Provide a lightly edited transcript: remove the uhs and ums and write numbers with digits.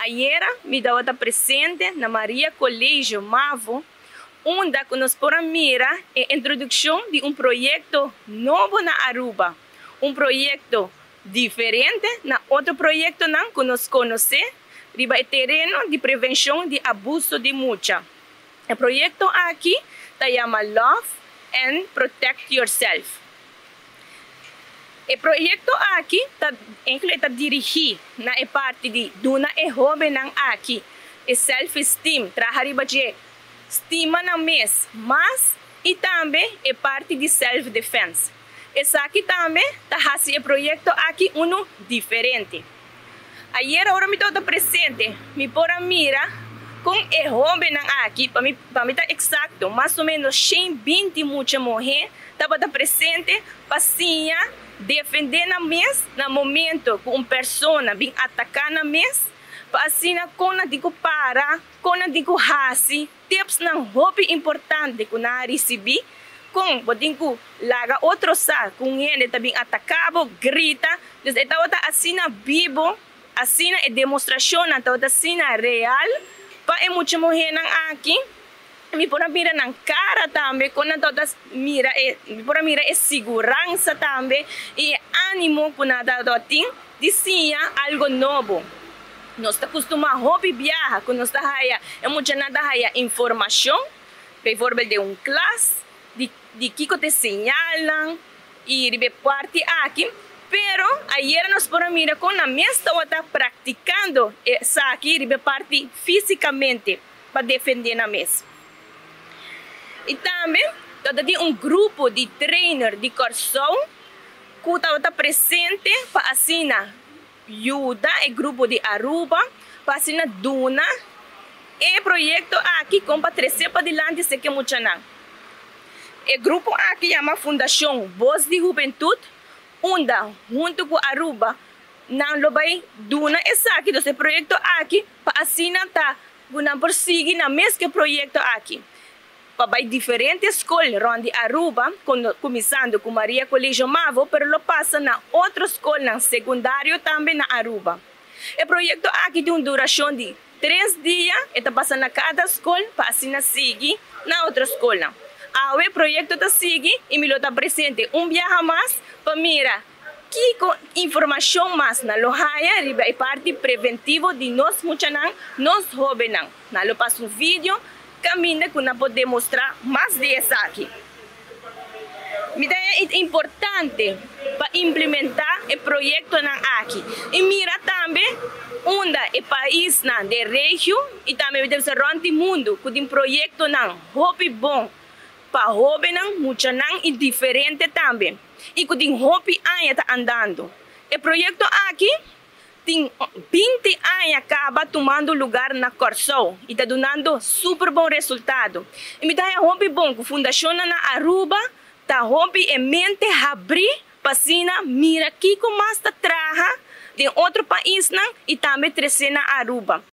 Ayer me dava presente na Maria Colégio Mavo, onde nós podemos mirar a introdução de projeto novo na Aruba. Projeto diferente na outro projeto que nós conhecemos, riba terreno de prevenção de abuso de mulher. O projeto aqui se chama Love and Protect Yourself. O projeto aqui está dirigido na parte de duna e jovem aqui, e self-esteem, trabalhar de estima na mês, mas e também é parte de self-defense. Esse aqui também está fazendo o projeto aqui diferente. Ayer agora me estou presente, me pode mirar com o jovem aqui, para mim está exato, mais ou menos 120 mulheres estava presente para defender na mesa, no momento que uma pessoa vem atacar na mesa, para assim, quando digo para, quando digo hasi, tips não roupa importante que não recebi, com digo laga outro sa, com ele também atacava, grita, então estava assim vivo, assim é demonstração, estava assim real, para muita mulher aqui. Me pode mirar na cara também, quando todas mira, me pode mirar a segurança também e ânimo quando nada tem, dizia algo novo. Nós estamos acostumados a viajar, quando nós estamos aí, é muito nada aí informação, por exemplo, de classe, de que te señalan e de parte aqui, pero ayer nós podemos mirar quando a mesa está praticando essa aqui, de parte fisicamente, para defender na mesa. E também, tem grupo de trainer de Corsão que está presente para assinar ajuda o grupo de Aruba, para assinar Duna, e projeto aqui como para trazer para diante se que muito não. O grupo aqui chama Fundação Voz de Juventude, onde junto com Aruba não lo vai Duna esse aqui, esse projeto aqui para assinar tá, não prosseguir na mesma projeto aqui. Para diferentes escolas onde Aruba, começando com Maria Colégio Mavo, pero lo passa na outra escola secundário também na Aruba. O projeto aqui tem uma duração de 3 dias, está passando na cada escola para assim seguir na outra escola. O projeto está seguindo e me está presente viaje mais para mirar que informação mais na loja e parte preventiva de nós muchanan, nós jovens. Nós passa vídeo caminho que não pode mostrar mais dessa aqui. É importante para implementar o projeto aqui. E mira também onde o país de região e também deve ser o mundo que tem projeto hobby bom para jovens, muito e diferente também. E que tem hobby ainda andando. O projeto aqui tem 20 anos acaba tomando lugar na Corsão e está dando super bom resultado. E me dá hobby bom que a Fundação na Aruba está hobby em mente abrir para mira que como mais traga de outro país e também trazer na Aruba.